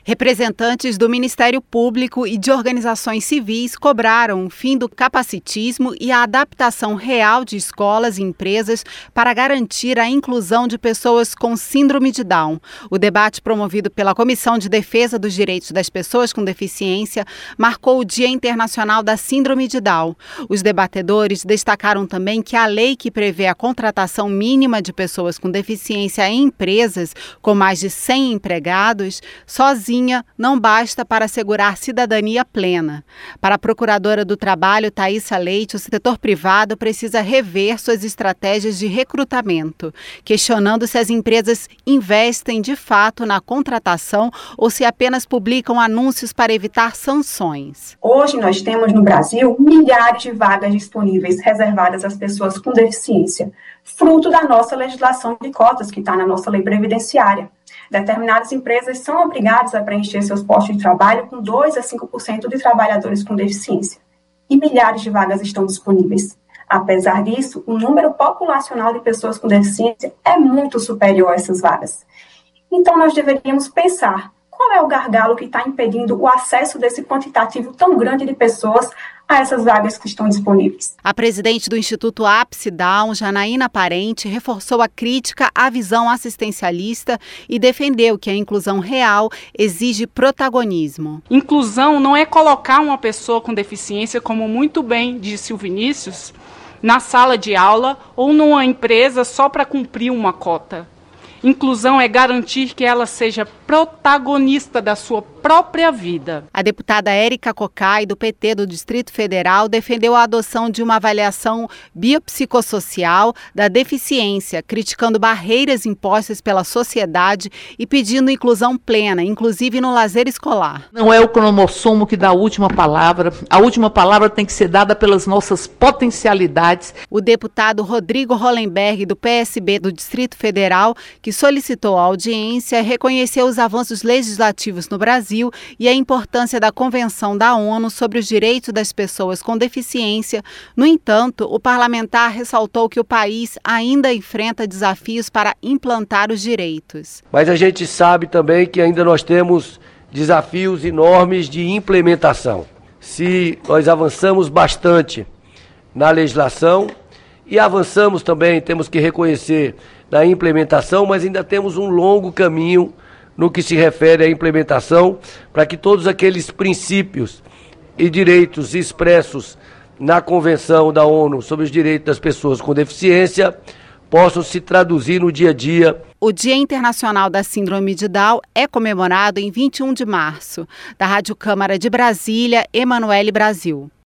Representantes do Ministério Público e de organizações civis cobraram o fim do capacitismo e a adaptação real de escolas e empresas para garantir a inclusão de pessoas com síndrome de Down. O debate promovido pela Comissão de Defesa dos Direitos das Pessoas com Deficiência marcou o Dia Internacional da Síndrome de Down. Os debatedores destacaram também que a lei que prevê a contratação mínima de pessoas com deficiência em empresas com mais de 100 empregados, sozinha não basta para assegurar cidadania plena. Para a Procuradora do Trabalho, Thaisa Leite, o setor privado precisa rever suas estratégias de recrutamento, questionando se as empresas investem de fato na contratação ou se apenas publicam anúncios para evitar sanções. Hoje nós temos no Brasil milhares de vagas disponíveis reservadas às pessoas com deficiência, fruto da nossa legislação de cotas que está na nossa lei previdenciária. Determinadas empresas são obrigadas a preencher seus postos de trabalho com 2 a 5% de trabalhadores com deficiência. E milhares de vagas estão disponíveis. Apesar disso, o número populacional de pessoas com deficiência é muito superior a essas vagas. Então, nós deveríamos pensar qual é o gargalo que está impedindo o acesso desse quantitativo tão grande de pessoas a essas vagas que estão disponíveis. A presidente do Instituto Ápice Down, Janaína Parente, reforçou a crítica à visão assistencialista e defendeu que a inclusão real exige protagonismo. Inclusão não é colocar uma pessoa com deficiência, como muito bem disse o Vinícius, na sala de aula ou numa empresa só para cumprir uma cota. Inclusão é garantir que ela seja protagonista da sua própria vida. A deputada Érica Cocai, do PT do Distrito Federal, defendeu a adoção de uma avaliação biopsicossocial da deficiência, criticando barreiras impostas pela sociedade e pedindo inclusão plena, inclusive no lazer escolar. Não é o cromossomo que dá a última palavra tem que ser dada pelas nossas potencialidades. O deputado Rodrigo Hollenberg, do PSB do Distrito Federal, que solicitou a audiência, reconheceu os avanços legislativos no Brasil e a importância da Convenção da ONU sobre os Direitos das Pessoas com Deficiência. No entanto, o parlamentar ressaltou que o país ainda enfrenta desafios para implantar os direitos. Mas a gente sabe também que ainda nós temos desafios enormes de implementação. Se nós avançamos bastante na legislação e avançamos também, temos que reconhecer, na implementação, mas ainda temos um longo caminho no que se refere à implementação, para que todos aqueles princípios e direitos expressos na Convenção da ONU sobre os Direitos das Pessoas com Deficiência possam se traduzir no dia a dia. O Dia Internacional da Síndrome de Down é comemorado em 21 de março. Da Rádio Câmara de Brasília, Emanuele Brasil.